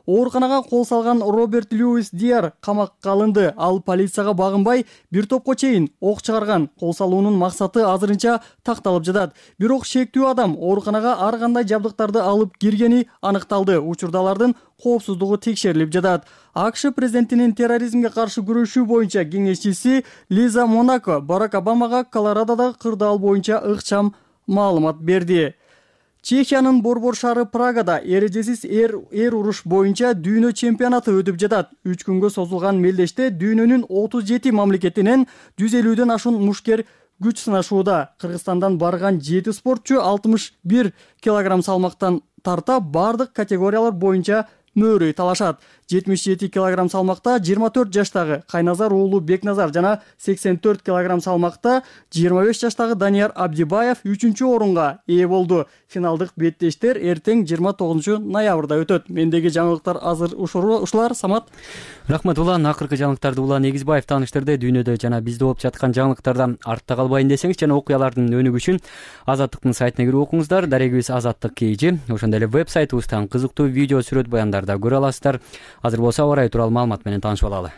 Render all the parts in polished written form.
Ооруканага кол салган Роберт Льюис Диар камакка алынды. Ал полицияга багынбай бир топко чейин ок чыгарган. Кол салуунун максаты азырынча такталып жатат. Бирок шектүү адам ооруканага ар кандай жабдыктарды алып киргени аныкталды. Учурдалардын коопсуздугу текшерилип жатат. АКШ президентинин терроризмге каршы күрөшүү боюнча кеңешчиси Лиза Монако Барак Обамага Колорадодогу кырдаал боюнча ыкчам маалымат берди. Чехиянын борбор шаары Прагада эрежесиз эр уруш боюнча дүйнө чемпионаты өтүп жатат. 3 күнгө созулган мелдеште дүйнөнүн 37 мамлекетинен 150ден ашуун мушкер күч сынашууда. Кыргызстандан барган 7 спортчу 61 килограмм салмактан тарта бардык категориялар боюнча мөөрөй талашат. 77 килограмм салмакта 24 жаштагы Кайназар уулу Бекназар жана 84 килограмм салмакта 25 жаштагы Данияр Абдибаев 3-чү орунга ээ болду. Финалдык беттештер эртең 29 ноябрда өтөт. Мендеги жаңылыктар азыр ушулар. Самат. Рахмат Улан. Акыркы жаңылыктарды Улан Эгизбаев тааныштырды. Дүйнөдө жана бизде болуп жаткан жаңылыктардан артта калбайын десеңиз жана окуялардын өнүгүшүн Азаттыктын сайтына кирип окуңуздар. Дарегибиз Азаттык KG. Ошондой эле веб-сайтыбыздан кызыктуу видео, сүрөт баяндарда көрө аласыздар. Азыр болсо аба ырайы тууралуу маалымат менен таанышып алалы.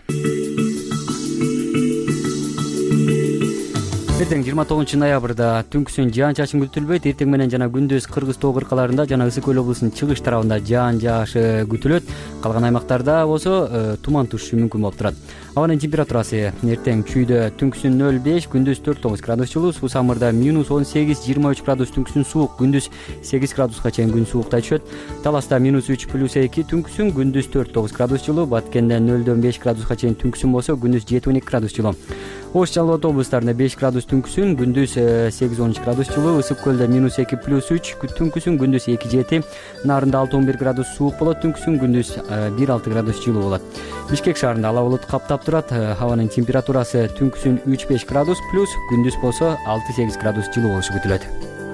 Эртең 29 ноябрда түнкүсүн жаан-чачын күтүлбөйт. Эртең менен жана күндүз Кыргыз тоо кыркаларында жана Ысык көл облусунун чыгыш тарабында жаан жаашы күтүлөт. Калган аймактарда болсо туман түшүшү мүмкүн болуп турат. Абанын температурасы эртең чүйдө түнкүсүн 0,5, күндүз 4-9 градус жылуу, суу самырда -18-23 градус түнкүсүн суук, күндүз 8 градуска чейин күн сууктай түшөт. Таласта -3+2 түнкүсүн, күндүз 4-9 градус жылуу, Баткенде 0-5 градуска чейин түнкүсүн болсо, күндүз 7-12 градус жылуу. Ош Жалал Ата облустарында 5 градус түнкүсүн, күндүз 8-13 градус жылуу, Ысык көлдө -2+3 түнкүсүн, күндүз 2-7, Нарында 6-11 градус суук болот түнкүсүн, күндүз 1-6 градус жылуу болот. Бишкек шаарында ала булут каптап турат. Абанын температурасы түнкүсүн 3-5 градус плюс, күндүз болсо 6-8 градус жылуу болушу күтүлөт.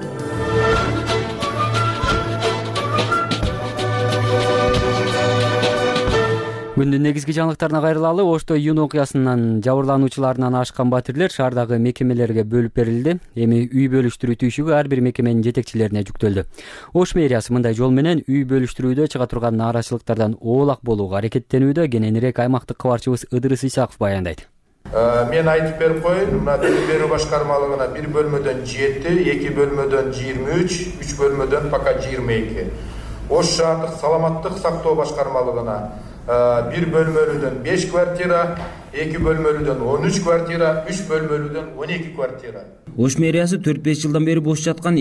Күндүн негизги жаңылыктарына кайрылалы. Ошто июнь окуясынан жабырлануучуларынан ашкан батирлер шаардагы мекемелерге бөлүп берилди. Эми үй бөлүштүрүү түйшүгү ар бир мекеменин жетекчилерине жүктөлдү. Ош мэриясы мындай жол менен үй бөлүштүрүүдө чыга турган нааразычылыктардан оолак болууга аракеттенүүдө. Кененирээк аймактык кабарчыбыз Ыдырыс Исаков баяндайт. Мен айтып берип коеюн, мына билим берүү башкармалыгына 1 бөлмөдөн 7, 2 бөлмөдөн 23, 3 бөлмөдөн пока 22. Ош шаардык саламаттык сактоо башкармалыгына 1 бөлмөлүүдөн 5 квартира, 2 бөлмөлүүдөн 13 квартира, 3 бөлмөлүүдөн 12 квартира. Ош мэриясы 4-5 жылдан бери бош жаткан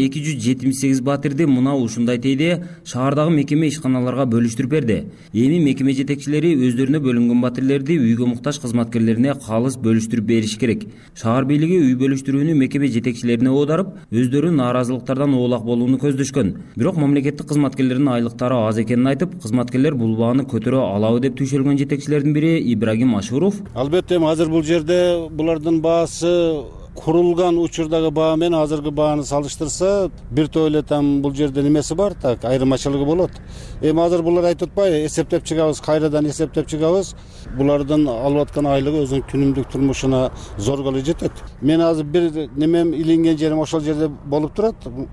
278 батирди мына ушундай тейде шаардагы мекеме ишканаларга бөлүштүрүп берди. Эми мекеме жетекчилери өздөрүнө бөлүнгөн батирлерди үйгө муктаж кызматкерлерине калыс бөлүштүрүп бериш керек. Шаар бийлиги үй бөлүштүрүүнү мекеме жетекчилерине оодарып, өздөрү нааразылыктардан оолак болууну көздөшкөн. Бирок мамлекеттик кызматкерлердин айлыктары аз экенин айтып, кызматкерлер бул бааны көтөрө алабы деп түйшөлгөн жетекчилердин бири Ибрагим Ашуров. Албетте, азыр бул жерде булардын баасы курулган учурдагы баа менен азыркы бааны салыштырса, бир топ эле там бул жерде немеси бар, так айырмачылыгы болот. Эми азыр булар айтып атпайбы, эсептеп чыгабыз, кайрадан эсептеп чыгабыз. Булардын алып аткан айлыгы өзүнүн күнүмдүк турмушуна зорголу жетет. Мен азыр бир немем илинген жерим ошол жерде болуп турат.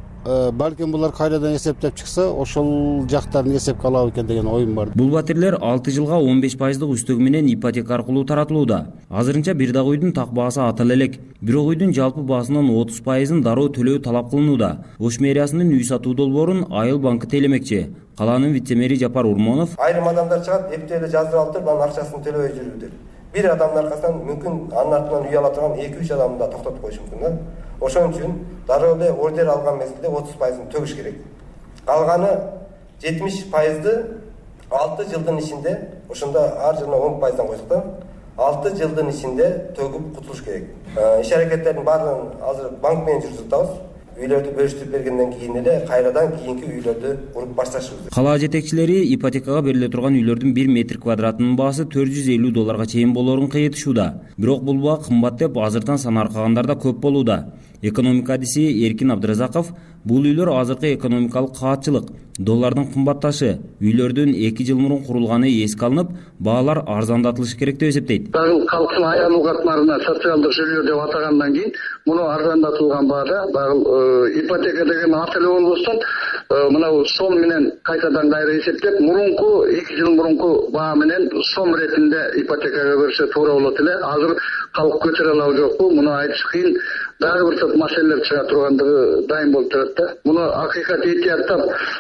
Балким булар кайрадан эсептеп чыкса, ошол жактарын эсепке алабы экен деген оюм бар. Бул батирлер 6 жылга 15% үстөгү менен ипотека аркылуу таратылууда. Азырынча бир дагы үйдүн так баасы атала элек. Бирок үйдүн жалпы баасынын 30%-ын дароо төлөө талап кылынууда. Ош мэриясынын үй сатуу долбоорун Айыл банкы тейлемекчи. Калаанын вице-мэри Жапар Урмонов: Айрым адамдар чыгат, эптеле жаздырып алып туруп, анын акчасын төлөбөй жүрүүдө. Бир адамдын аркасынан мүмкүн анын артынан үй ала турган 2-3 адамды да токтотуп коюш мүмкүн да. Ошон үчүн дароо эле ордер алган мезгилде 30%-ын төгүш керек. Калганы 70%-ды 6 жылдын ичинде, ошондо ар жылына 10%-дан койсок да, 6 жылдын ичинде төгүп кутулуш керек. Иш аракеттердин баарын азыр банк менен жүргүзүп атабыз. Үйлөрдү бөлүштүрүп бергенден кийин эле кайрадан кийинки үйлөрдү куруп башташыбыз. Кала жетекчилери ипотекага бериле турган үйлөрдүн 1 метр квадратынын баасы $450 чейин болоорун кыйытышууда. Бирок бул баа кымбат деп азыртан санаркагандар да көп болууда. Экономика адиси Эркин Абдыразаков бул үйлөр азыркы экономикалык каатчылык, доллардын кымбатташы, үйлөрдүн 2 жыл мурун курулганы эске алынып, баалар арзандатылышы керек деп эсептейт. Калктын аянуу катмарына социалдык жерлер деп атагандан кийин муну арзандатылган баада ипотека деген аты эле болбостон мына сом менен кайтадан кайра эсептеп, мурунку 2 жыл мурунку баа менен сом ретинде ипотекага берсе туура болот эле. Азыр калк көтөрө алабы жокпу? Муну айтыш кыйын. Дагы бир топ маселелер чыга тургандыгы дайым болуп турат да. Муну акыйкат этияттап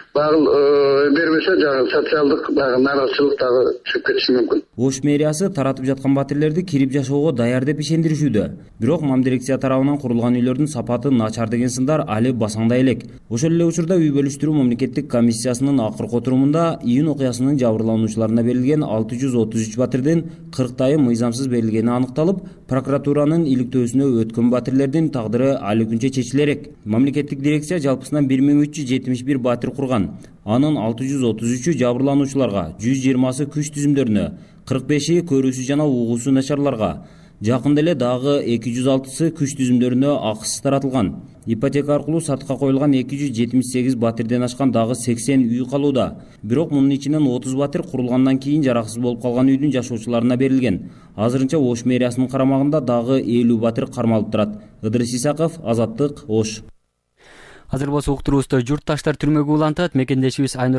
бербесе жаңы социалдык нааразычылык дагы чыгып кетиши мүмкүн. Ош мэриясы таратып жаткан батирлерди кирип жашоого даяр деп ишендиришүүдө. Бирок мамдирекция тарабынан курулган үйлөрдүн сапаты начар деген сындар али басаңдай элек. Ошол эле учурда үй бөлүштүрүү мамлекеттик комиссиясынын акыркы отурумунда июнь окуясынын жабырлануучуларына берилген 633 батирдин 40тайы мыйзамсыз берилгени аныкталып, прокуратуранын иликтөөсүнө өткөн батирлердин тагдыры али күнчө чечилерек. Мамлекеттик дирекция жалпысынан 1371 батир курган. Анын 633-ü жабырлануучуларга, 120сы күч түзүмдөрүнө, 45-и көрүүсү жана угуусу начарларга, жакында эле дагы 206-сы күч түзүмдөрүнө акысыз таратылган. Ипотека аркылуу сатка коюлган 278 батирден ашкан дагы 80 үй калууда. Бирок мунун ичинен 30 батир курулгандан кийин жараксыз болуп калган үйдүн жашоочуларына берилген. Азырынча Ош мэриясынын карамагында дагы 50 батир кармалып турат. Ыдырыс Исаков, Азаттык, Ош. Азыр болсо уктуруубузда журтташтар түрмөгө улантат. Мекендешибиз Айнур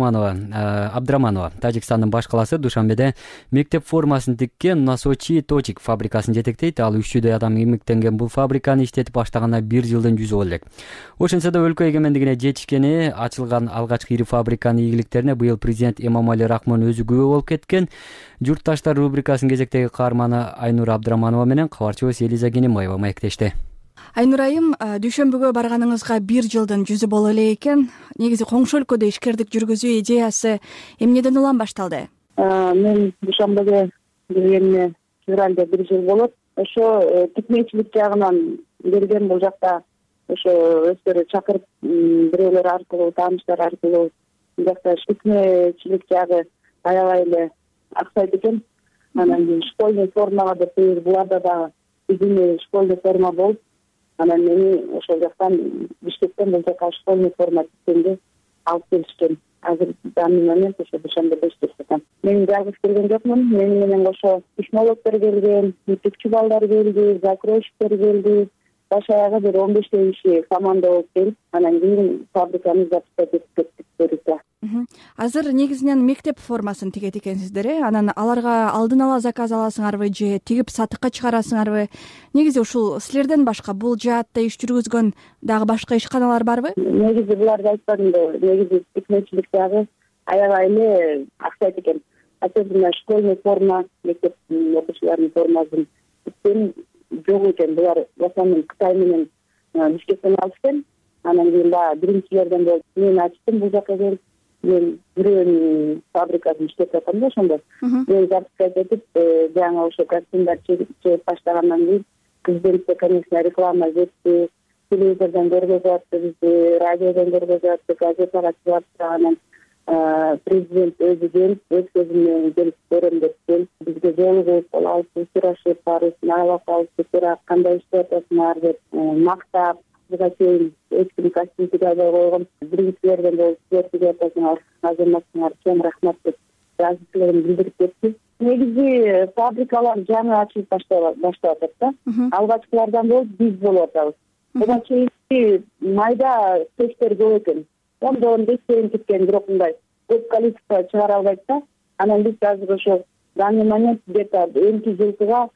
Абдраманова Тажикстандын баш калаасы Душанбеде мектеп формасын тиккен Носочи Точик фабрикасын жетектейт. Ал 300 адам эмгектенген бул фабриканы иштетип баштаганына 1 жылдын жүзү боло элек. Ошентсе да өлкө эгемендигине жетишкени ачылган алгачкы ири фабриканын ийгиликтерине быйыл президент Эмомали Рахмон өзү күбө болуп кеткен. Журтташтар рубрикасынын кезектеги каарманы Айнур Абдраманова менен кабарчыбыз Элиза Кенембаева маектешти. Айнур айым, Дүйшөмбөгө барганыңызга 1 жылдын жүзү боло эле экен. Негизи коңшу өлкөдө ишкердик жүргүзүү идеясы эмнеден улам башталды? Мен Дүйшөмбөгө келгениме февралда 1 жыл болот. Ошо тикмечилик жагынан келген, бул жакта ошо өздөрү чакырып бирөөлөр аркылуу, тааныштар аркылуу жакта тикмечилик жагы аябай эле аксайт экен. Анан кийин школьный формага деп буларда дагы биздин школьный форма болуп, анан мени ошол жактан Бишкектен бул жака школьный форма тиккенге алып келишкен. Азыр данный момент ошо Душанбеде иштеп жатам. Мен жалгыз келген жокмун. Мени менен кошо технологдор келген, мектепчи балдар келди, закройщиктер келди. Баш аягы бир 15 киши команда болуп келип, анан кийин фабриканы запускать этип кеттик берүүгө. Азыр негизинен мектеп формасын тигет экенсиздер, Анан аларга алдын ала заказ аласыңарбы же тигип сатыкка чыгарасыңарбы? Негизи ушул силерден башка бул жаатта иш жүргүзгөн дагы башка ишканалар барбы? Негизи буларды айтпадымбы. Негизи тикмечилик дагы аябай эле аксайт экен. Особенно школьный форма, мектеп окуучуларынын формасын тиккен жок экен. Булар в основном Кытай менен Бишкектен алышкан. Анан кийин баягы биринчилерден болуп мен ачтым бул жака келип. Мен бирөөнүн фабрикасын иштеп жатам да ошондо. Мен запускать этип, жаңы ошо костюмдар чегип баштагандан кийин президентке, конечно, реклама жетти. Телевизордон көргөзүп атты бизди, радиодон көргөзүп атты, газетага чыгып атты. Анан президент өзү келип, өз көзү менен келип көрөм деп келип, бизге жолугуп, алып сурашып, баарыбызды алып алып, кандай иштеп атасыңар деп мактап, буга чейин эч ким костюм тиге албай койгон. Биринчилерден болуп силер тиге атасыңар, азаматсыңар, чоң рахмат деп ыраазычылыгын билдирип кетти. Негизи фабрикалар жаңы ачылып баштап атат да. Алгачкылардан болуп биз болуп атабыз. Буга чейинки майда цехтер көп экен. Ондон бештерин тиккен, бирок мындай көп количество чыгара албайт да. Анан биз азыр ошо данный момент где-то эмки жылкыга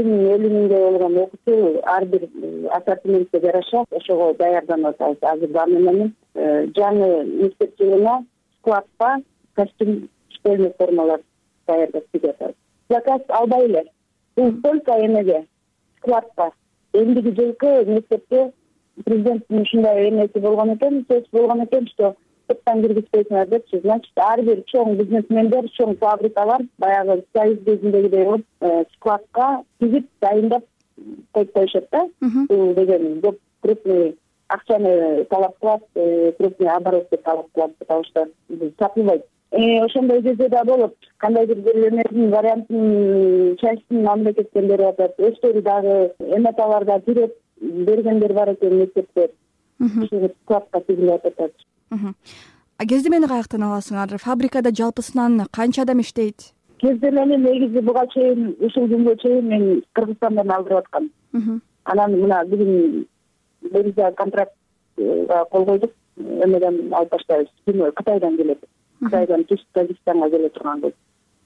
50 болгон окуучу ар бир ассортиментке жараша ошого даярданып атабыз. Азыр данный момент жаңы мектеп жылына складка костюм, школьный формалар даярдап тигип атабыз. Заказ албай эле. Бул только эмеге складка. Эндиги жылкы мектепте президенттин ушундай эмеси болгон экен, сөз болгон экен, что сырттан киргизбейсиңер депчи. Значит, ар бир чоң бизнесмендер, чоң фабрикалар баягы союз кезиндегидей болуп складка тигип дайындап коюп коюшат да. Бул деген көп крупный акчаны талап кылат, крупный оборотты талап кылат, потому что сатылбайт. Ошондой кезде да болот. Кандайдыр бир эмесинин вариантын частын мамлекеттен берип атат. Өздөрү дагы эметаларда тиреп бергендер бар экен мектептер. Ушул складка тигилип атат. Кездемени каяктан аласыңар? Фабрикада жалпысынан канча адам иштейт? Кездемени негизи буга чейин ушул күнгө чейин мен Кыргызстандан алдырып аткам. Анан мына бүгүн биринчи контрактка кол койдук. эмеден алып баштайбыз. Кытайдан келет. Кытайдан түшүп Казакстанга келе турган кыз.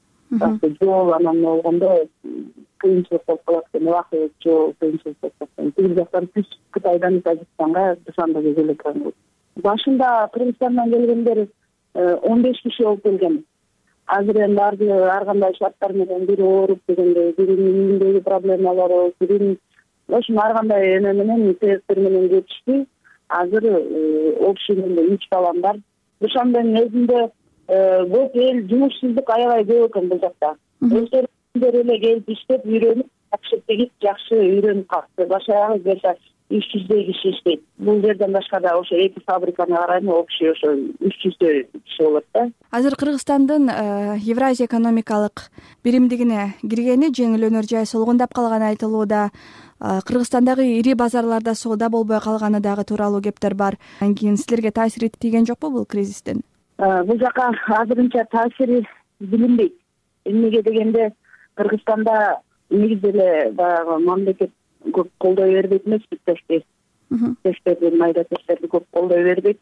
Жол анан болгондо кыйынчылык болуп калат экен. Убакыт жол кыйынчылык болуп калат. Тиги жактан түшүп Кытайдан Казакстанга Душанбеге келе турган кыз. Башында Кыргызстандан келгендер 15 киши болуп келген. Азыр эми баардыгы ар кандай шарттар менен бири ооруп дегендей, биринин үйүндөгү проблемалары, биринин ар кандай эме менен себептер менен кетишти. Азыр общийинде 3 балам бар. Душанбенин өзүндө көп эл жумушсуздук аябай көп экен бул жакта. Өздөрү эле келип иштеп, үйрөнүп, жакшы тегип, жакшы үйрөнүп калды. Башаягы келсе 300 киши иштейт. Бул жерден башка да ошо 2 фабриканы карайм, общий ошо 300 киши болот да. Азыр Кыргызстандын Евразия экономикалык биримдигине киргени жеңил өнөр жай солгундап калганы айтылууда. Кыргызстандагы ири базарларда соода болбой калганы дагы тууралуу кептер бар. Анан кийин силерге таасир тийген жокпу бул кризистин? Бул жака азырынча таасири билинбейт. Эмнеге дегенде Кыргызстанда негизи эле баягы мамлекет көп колдой бербейт эмеспи, тесттерди, майда тесттерди көп колдой бербейт.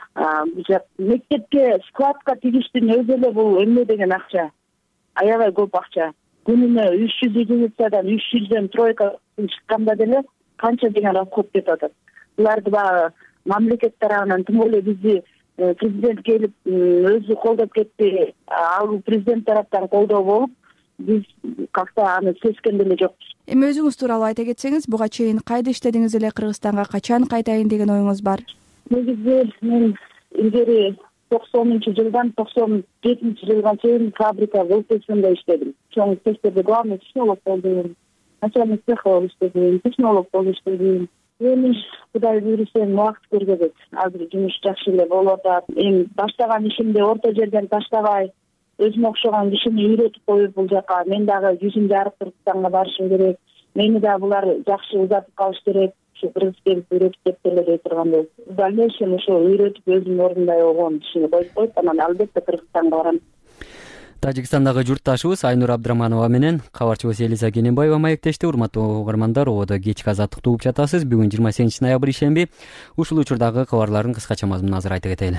Бул жак мектепке складка тигиштин өзү эле бул эмне деген акча, аябай көп акча. Күнүнө 300 единицадан 300дөн тройка чыкканда деле канча деген расход кетип атат. Буларды баягы мамлекет тарабынан, тим более бизди президент келип өзү колдоп кетти. Ал президент тараптан колдоо болуп, биз как-то аны сезген деле жокпуз. Эми өзүңүз тууралуу айта кетсеңиз, буга чейин кайда иштедиңиз эле, Кыргызстанга качан кайтайын деген оюңуз бар? Негизи мен илгери 90-жылдан 97-жылга чейин фабрика ВЛТСында иштедим. Чоң цехтерде главный технолог болдум. Начальник цеха болуп иштедим, технолог болуп иштедим. Эми Кудай буйруса убакыт көргөзөт. Азыр жумуш жакшы эле болуп атат. Эми баштаган ишимди орто жерден таштабай, өзүмө окшогон кишини үйрөтүп коюп бул жака мен дагы жүзүм жарып Кыргызстанга барышым керек. Мени да булар жакшы узатып калыш керек. Кыргыз келип үйрөтүп кеткеле дей тургандай. В дальнейшем ошо үйрөтүп өзүм орундай болгон кишини коюп, анан албетте Кыргызстанга барам. Тажикстандагы журтташыбыз Айнур Абдыраманова менен кабарчыбыз Элиза Кененбаева маектешти. Урматтуу угармандар, ободо кечки азаттыкты угуп жатасыз. Бүгүн 28 ноябрь ишемби. Ушул учурдагы кабарлардын кыскача мазмунун азыр айта кетели.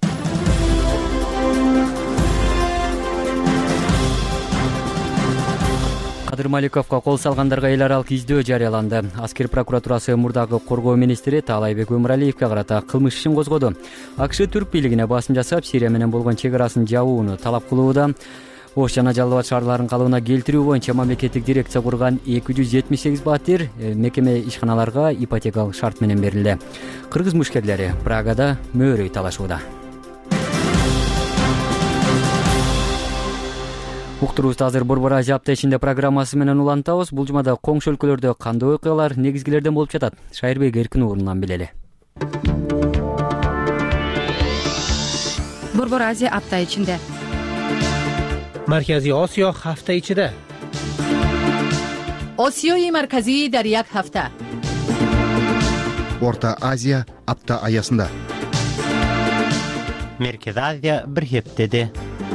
Кадыр Маликовго кол салгандарга эл аралык издөө жарыяланды. Аскер прокуратурасы мурдагы коргоо министри Таалайбек Өмүралиевге карата кылмыш ишин козгоду. АКШ түрк бийлигине басым жасап, Сирия менен болгон чек арасын жабууну талап кылууда. Ош жана Жалал Абад шаарларынын калыбына келтирүү боюнча мамлекеттик дирекция курган 278 батир мекеме ишканаларга ипотекалык шарт менен берилди. Кыргыз мушкерлери Прагада мөөрөй талашууда. Уктуруубузду азыр Борбор Азия апта ичинде программасы менен улантабыз. Бул жумада коңшу өлкөлөрдө кандай окуялар негизгилерден болуп жатат? Шайырбек Эркин уулунан билели. Борбор Азия апта ичинде. Маркази Осиё ҳафта ичида. Осиёи марказӣ дар як ҳафта. Орта Азия апта аясында. Меркези Азия бир ҳептеде.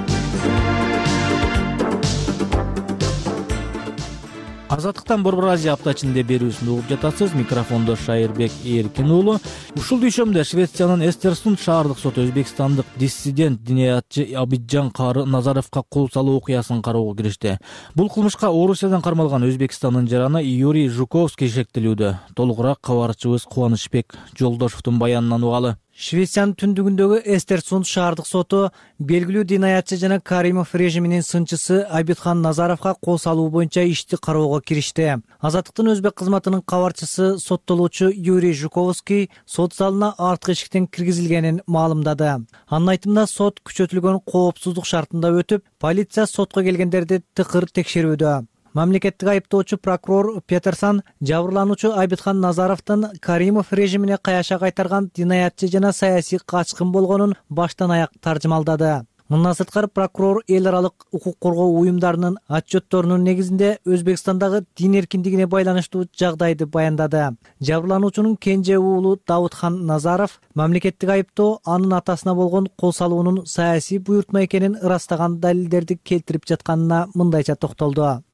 Азаттыктан Борбор Азия апта ичинде берүүсүн угуп жатасыз. Микрофондо Шайырбек Эркин уулу. Ушул дүйшөмдө Швециянын Эстерсунд шаардык соту өзбекстандык диссидент диниятчы Абиджан Кары Назаровго кол салуу окуясын кароого киришти. Бул кылмышка Орусиядан кармалган Өзбекстандын жараны Юрий Жуковский шектелүүдө. Толугураак кабарчыбыз Кубанычбек Жолдошовдун баянынан угалы. Швециянын түндүгүндөгү Эстерсунд шаардык соту белгилүү динаятчы жана Каримов режиминин сынчысы Абидхан Назаровго кол салуу боюнча ишти кароого киришти. Азаттыктын өзбек кызматынын кабарчысы соттолуучу Юрий Жуковский сот залына арткы эшиктен киргизилгенин маалымдады. Анын айтымында сот күчөтүлгөн коопсуздук шартында өтүп, полиция сотко келгендерди тыкыр текшерүүдө. Мамлекеттик айыптоочу прокурор Петерсон жабырлануучу Абидхан Назаровдун Каримов режимине каяша кайтарган динаятчы жана саясий качкын болгонун баштан аяк таржымалдады. Мындан сырткары прокурор эл аралык укук коргоо уюмдарынын отчетторунун негизинде Өзбекстандагы дин эркиндигине байланыштуу жагдайды баяндады. Жабырлануучунун кенже уулу Даудхан Назаров мамлекеттик айыптоо анын атасына болгон кол салуунун саясий буйртма экенин ырастаган далилдерди келтирип жатканына мындайча токтолду.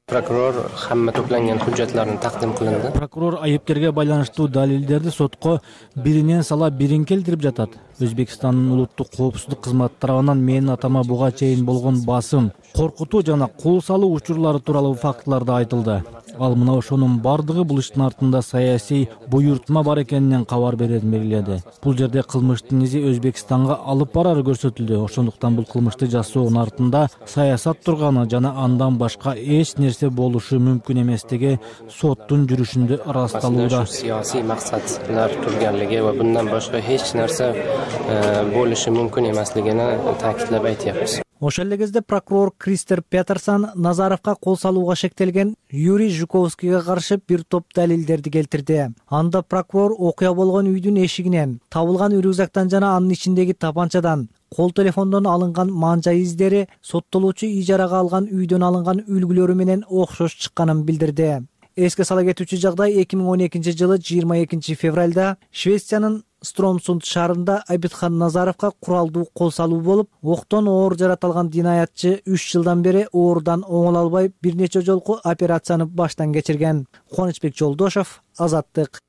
Prokuror hamma to'plangan hujjatlarni taqdim qilindi. Prokuror ayıpkerge байланыштуу далилдерди сотко биринен сала бирин келтирип жатат. Өзбекстандын улуттук коопсуздук кызматы тарабынан менин атама буга чейин болгон басым, коркутуу жана кол салуу учурлары тууралуу фактыларды айтылды. Ал мына ошонун бардыгы бул иштин артында саясий буйртма бар экенинен кабар беретин белгиледи. Бул жерде кылмыштын изи Өзбекстанга алып барары көрсөтүлдү. Ошондуктан бул кылмышты жасоонун артында саясат турганы жана андан башка эч нерсе болушу мүмкүн эместиги соттун жүрүшүндө ырасталууда. Siyosiy maqsadlar turganligi va bundan boshqa hech narsa bo'lishi mumkin emasligini ta'kidlab aytyapmiz. Ошол эле кезде прокурор Кристер Петерсон Назаровго кол салууга шектелген Юрий Жуковскийге каршы бир топ далилдерди келтирди. Анда прокурор окуя болгон үйдүн эшигинен, табылган рюкзактан жана анын ичиндеги тапанчадан, кол телефондон алынган манжа издери соттолуучу ижарага алган үйдөн алынган үлгүлөрү менен окшош чыкканын билдирди. Эске сала кетүүчү жагдай 2012 жылы 22 февралда Швециянын Стромсунд шаарында Абидхан Назаровго куралдуу кол салуу болуп, октон оор жаратылган динаятчы 3 жылдан бери оорудан оңоло албай бир нече жолку операцияны баштан кечирген. Кубанычбек Жолдошов, Азаттык.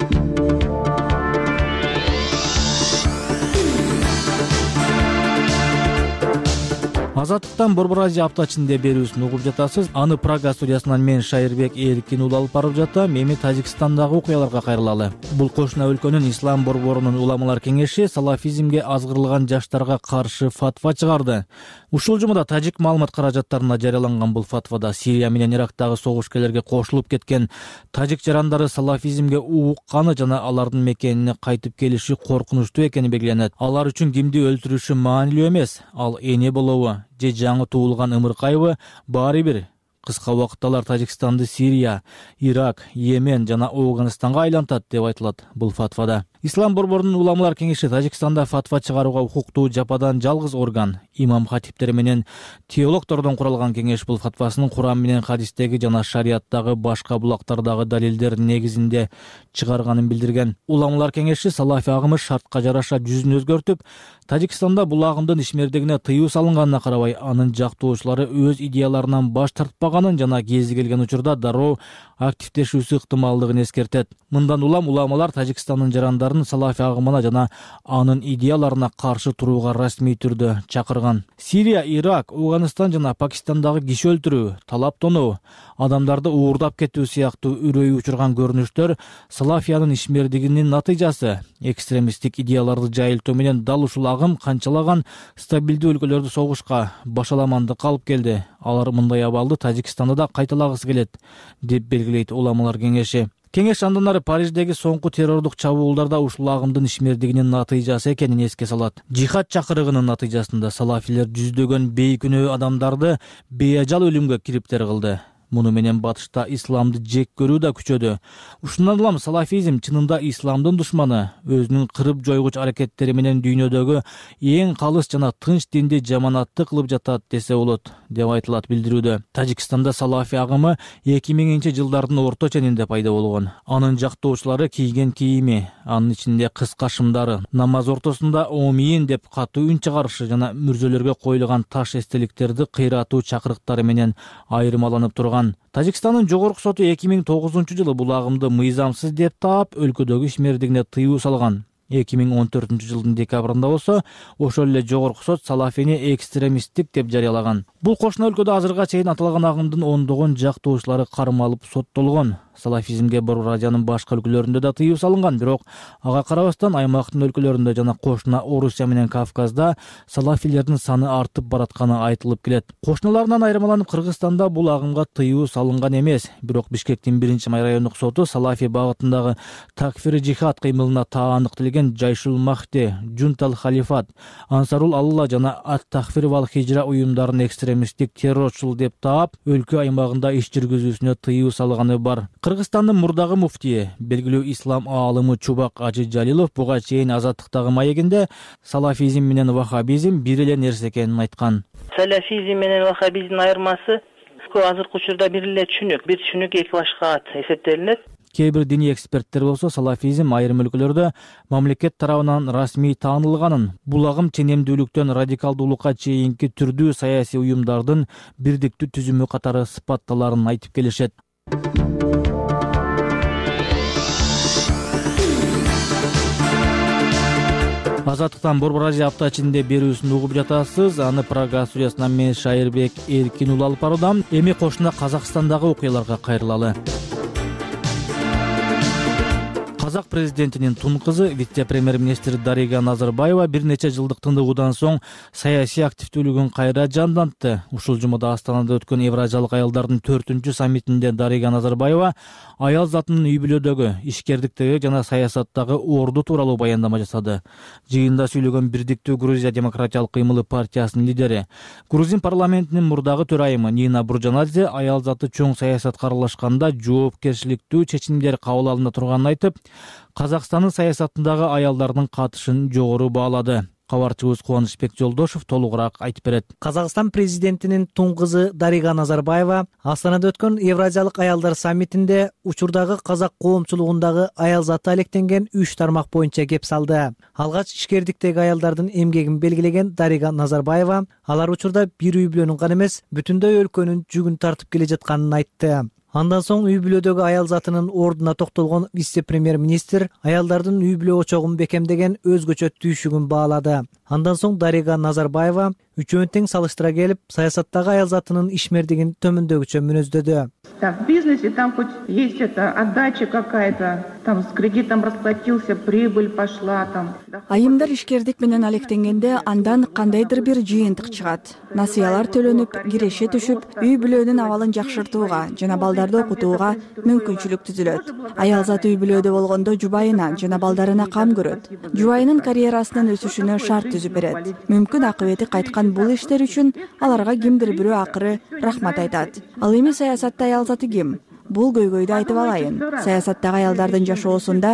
Азаттыктан Борбор Азия аптачында берүүсүн угуп жатасыз. Аны Прага студиясынан мен Шайырбек Эркин уулу алып барып жатам. Эми Тажикстандагы окуяларга кайрылалы. Бул кошуна өлкөнүн Ислам борборунун уламалар кеңеши салафизмге азгырылган жаштарга каршы фатва чыгарды. Ушул жумада тажик маалымат каражаттарына жарыяланган бул фатвада Сирия менен Ирактагы согушкерлерге кошулуп кеткен тажик жарандары салафизмге уукканы жана алардын мекенине кайтып келиши коркунучтуу экени белгиленет. Алар үчүн кимди өлтүрүшү маанилүү эмес, ал эне болобу же жаңы туулган ымыркайбы баары бир. Кыска убакытта алар Тажикстанды Сирия, Ирак, Йемен жана Афганистанга айлантат деп айтылат бул фатвада. Ислам борборунун уламалар кеңеши Тажикстанда фатва чыгарууга укуктуу жападан жалгыз орган. Имам хатиптер менен теологтордон куралган кеңеш бул фатвасынын Куран менен хадистеги жана шарияттагы башка булактардагы далилдер негизинде чыгарганын билдирген. Уламалар кеңеши салафи агымы шартка жараша жүзүн өзгөртүп, Тажикстанда бул агымдын ишмердигине тыюу салынганына карабай, анын жактоочулары өз идеяларынан баш тартпаганын жана кези келген учурда дароо активдешүүсү ыктымалдыгын эскертет. Мындан улам уламалар Тажикстандын жарандарын салафи агымына жана анын идеяларына каршы турууга расмий түрдө чакырган. Сирия, Ирак, Афганистан жана Пакистандагы киши өлтүрүү, талап тоноо, адамдарды уурдап кетүү сыяктуу үрөйү учурган көрүнүштөр салафиянын ишмердигинин натыйжасы. Экстремисттик идеяларды жайылтуу менен дал ушул агым канчалаган стабилдүү өлкөлөрдү согушка, башаламандыкка алып келди. Алар мындай абалды Тажикстанда да кайталагысы келет, деп белгилейт уламалар кеңеши. Кеңеш андан ары Париждеги соңку террордук чабуулдарда ушул агымдын ишмердигинин натыйжасы экенин эске салат. Жихад чакырыгынын натыйжасында салафилер жүздөгөн бейкүнөө адамдарды беажал өлүмгө кириптер кылды. Муну менен батышта исламды жек көрүү да күчөдү. Ушундан улам салафизм чынында исламдын душманы, өзүнүн кырып жойгуч аракеттери менен дүйнөдөгү эң калыс жана тынч динди жаманатты кылып жатат десе болот, деп айтылат билдирүүдө. Тажикстанда салафи агымы 2000 жылдардын орто ченинде пайда болгон. Анын жактоочулары кийген кийими, анын ичинде кыска шымдары, намаз ортосунда омийин деп катуу үн чыгарышы жана мүрзөлөргө коюлган таш эстеликтерди кыйратуу чакырыктары менен айырмаланып турган. Тажикстандын жогорку соту 2009 жылы бул агымды мыйзамсыз деп таап, өлкөдөгү ишмердигине тыюу салган. 2014 жылдын декабрында болсо, ошол эле жогорку сот салафини экстремисттик деп жарыялаган. Бул кошуна өлкөдө азырга чейин аталган агымдын ондогон жактоочулары кармалып соттолгон. Салафизмге Борбор Азиянын башка өлкөлөрүндө да тыюу салынган, бирок ага карабастан аймактын өлкөлөрүндө жана кошуна Орусия менен Кавказда салафилердин саны артып баратканы айтылып келет. Кошуналарынан айырмаланып Кыргызстанда бул агымга тыюу салынган эмес, бирок Бишкектин 1-май райондук соту салафи багытындагы такфири жихад кыймылына таандык тилген Жайшул Махди, Жунтал Халифат, Ансарул Алла жана Ат-Такфир вал Хижра уюмдарын экстремисттик террорчул деп таап, өлкө аймагында иш жүргүзүүсүнө тыюу салганы бар. Кыргызстандын мурдагы муфтии, белгилүү ислам аалымы Чубак Ажи Жалилов буга чейин Азаттыктагы маегинде салафизм менен вахабизм бир эле нерсе экенин айткан. Салафизм менен вахабизмдин айырмасы азыркы учурда бир эле түшүнүк, бир түшүнүк эки башка ат эсептелинет. Кээ бир диний эксперттер болсо салафизм айрым өлкөлөрдө мамлекет тарабынан расмий таанылганын, бул агым ченемдүүлүктөн радикалдуулукка чейинки түрдүү саясий уюмдардын бирдиктүү түзүмү катары сыпатталарын айтып келишет. Азаттыктан Борбор Азия апта ичинде берүүсүн угуп жатасыз. Аны Прага студиясынан мен Шайырбек Эркин уулу алып баруудамын. Эми кошуна Казакстандагы окуяларга кайрылалы. Казак президентинин тун кызы вице-премьер-министр Дарига Назарбаева бир нече жылдык тындыгуудан соң саясий активдүүлүгүн кайра жандантты. Ушул жумада Астанада өткөн Евразиялык аялдардын 4-чү саммитинде Дарига Назарбаева аял затынын үй бүлөдөгү, ишкердиктеги жана саясаттагы орду тууралуу баяндама жасады. Жыйында сүйлөгөн Бирдиктүү Грузия демократиялык кыймылы партиясынын лидери, Грузин парламентинин мурдагы төрайымы Нина Буржанадзе аял заты чоң саясатка аралашканда жоопкерчиликтүү чечимдер кабыл алына турганын айтып, Казакстандын саясатындагы аялдардын катышын жогору баалады. Кабарчыбыз Кубанычбек Жолдошов толугураак айтып берет. Казакстан президентинин тун кызы Дарига Назарбаева Астанада өткөн Евразиялык аялдар саммитинде учурдагы казак коомчулугундагы аял заты алектенген 3 тармак боюнча кеп салды. Алгач ишкердиктеги аялдардын эмгегин белгилеген Дарига Назарбаева алар учурда бир үй бүлөнүн гана эмес, бүтүндөй өлкөнүн жүгүн тартып келе жатканын айтты. Андан соң үй бүлөдөгү аял затынын ордуна токтолгон вице-премьер-министр аялдардын үй бүлө очогун бекемдеген өзгөчө түйшүгүн баалады. Андан соң Дарига Назарбаева үчөөнү тең салыштыра келип, саясаттагы аял затынын ишмердигин төмөндөгүчө мүнөздөдү. В бизнесе там хоть есть эта отдача какая-то, там с кредитом расплатился, прибыль пошла там. Айымдар ишкердик менен алектенгенде андан кандайдыр бир жыйынтык чыгат. Насыялар төлөнүп, киреше түшүп, үй бүлөнүн абалын жакшыртууга жана балдарды окутууга мүмкүнчүлүк түзүлөт. Аял заты үй бүлөдө болгондо жубайына жана балдарына кам көрөт. Жубайынын карьерасынын өсүшүнө шарт түзүп берет. Мүмкүн акыбети кайткан бул иштер үчүн аларга кимдир бирөө акыры рахмат айтат. Ал эми саясатта аял заты ким? Бул көйгөйдү айтып алайын. Саясаттагы аялдардын жашоосунда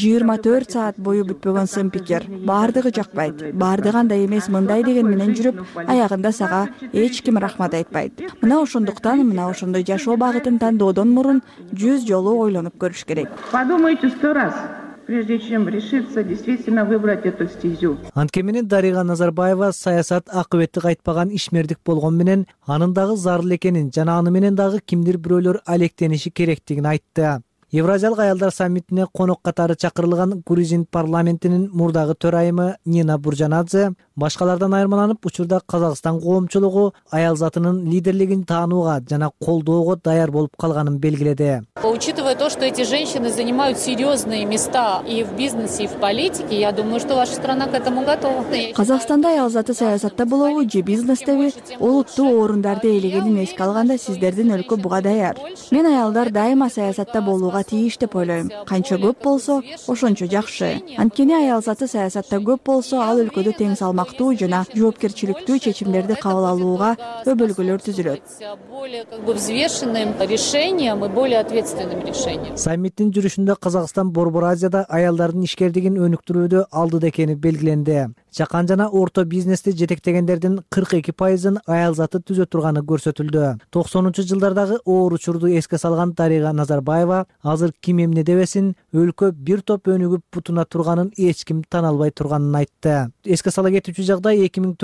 24 саат бою бүтпөгөн сын пикир. Баардыгы жакпайт. Баардыгы андай эмес, мындай деген менен жүрүп, аягында сага эч ким рахмат айтпайт. Мына ошондуктан мына ошондой жашоо багытын тандоодон мурун 100 жолу ойлонуп көрүш керек. Подумайте 100 раз, прежде чем решиться действительно выбрать эту стезю. Анткени Дарига Назарбаева саясат акыбетти кайтпаган ишмердик болгон менен анын дагы зарыл экенин жана аны менен дагы кимдир бирөөлөр алектениши керектигин айтты. Евразиялык аялдар саммитине конок катары чакырылган Грузин парламентинин мурдагы төрайымы Нина Буржанадзе башкалардан айырмаланып, учурда Казакстан коомчулугу аял затынын лидерлигин таанууга жана колдоого даяр болуп калганын белгиледи. Учитывая то, что эти женщины занимают серьезные места и в бизнесе, и в политике, я думаю, что ваша страна к этому готова. Казакстанда аял заты саясатта болобу же бизнестеби олуттуу орундарды ээлегенин эске алганда сиздердин өлкө буга даяр. Мен аялдар дайыма саясатта болууга тийиш деп ойлойм. Канча көп болсо, ошончо жакшы. Анткени аял заты саясатта көп болсо, ал өлкөдө тең салмактуу жана жоопкерчиликтүү чечимдерди кабыл алууга өбөлгөлөр түзүлөт. Более взвешенным решением и более ответственным решением. Саммиттин жүрүшүндө Казакстан Борбор Азияда аялдардын ишкердигин өнүктүрүүдө алдыда экени белгиленди. Жакан жана орто бизнести жетектегендердин 42%ын аял заты түзө турганы көрсөтүлдү. 90-жылдардагы оор учурду эске салган Дарига Назарбаева азыр ким эмне дебесин, өлкө бир топ өнүгүп бутуна турганын эч ким тана албай турганын айтты. Эске сала кетүүчү жагдай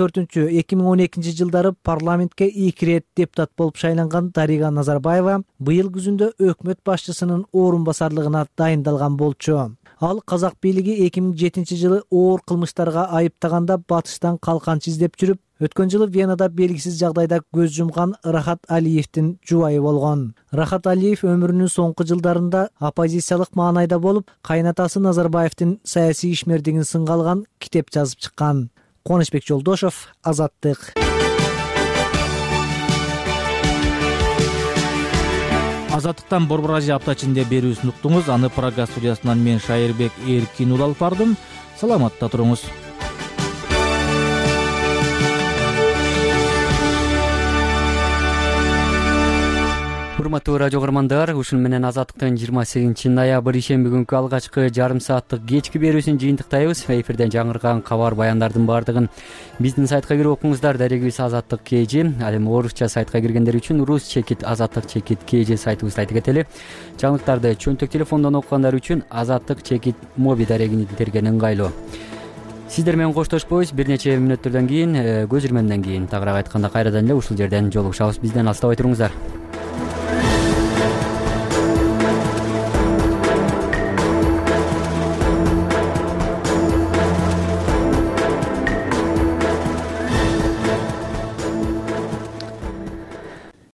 2004-2012 жылдары парламентке 2 рет депутат болуп шайланган Дарига Назарбаева быйыл күзүндө өкмөт башчысынын орун басарлыгына дайындалган болчу. Ал казак бийлиги 2007 жылы оор кылмыштарга айыптаганда батыштан калканчы издеп жүрүп, өткөн жылы Венада белгисиз жагдайда көз жумган Рахат Алиевдин жубайы болгон. Рахат Алиев өмүрүнүн соңку жылдарында оппозициялык маанайда болуп, кайнатасы Назарбаевдин саясий ишмердигин сынга алган китеп жазып чыккан. Кубанычбек Жолдошов, Азаттык. Азаттыктан Борбор Азия апта ичинде берүүсүн уктуңуз. Аны Прага студиясынан мен Шайырбек Эркин уулу алып бардым. Саламатта туруңуз. урматтуу радио каармандар, ушун менен Азаттыктын 28 ноябрь ишемби күнкү алгачкы жарым сааттык кечки берүүсүн жыйынтыктайбыз. Эфирден жаңырган кабар баяндардын баардыгын биздин сайтка кирип окуңуздар. Дарегибиз Азаттык KG. Ал эми орусча сайтка киргендер үчүн рус чекит азаттык чекит KG сайтыбызды айтып кетели. Жаңылыктарды чөнтөк телефондон окугандар үчүн азаттык чекит моби дарегин интерген ыңгайлуу. Сиздер менен коштошпойбуз. Бир нече мүнөттөрдөн кийин, көз ирмемден кийин тагыраак айтканда кайрадан эле ушул жерден жолугушабыз. Бизден алыстабай туруңуздар.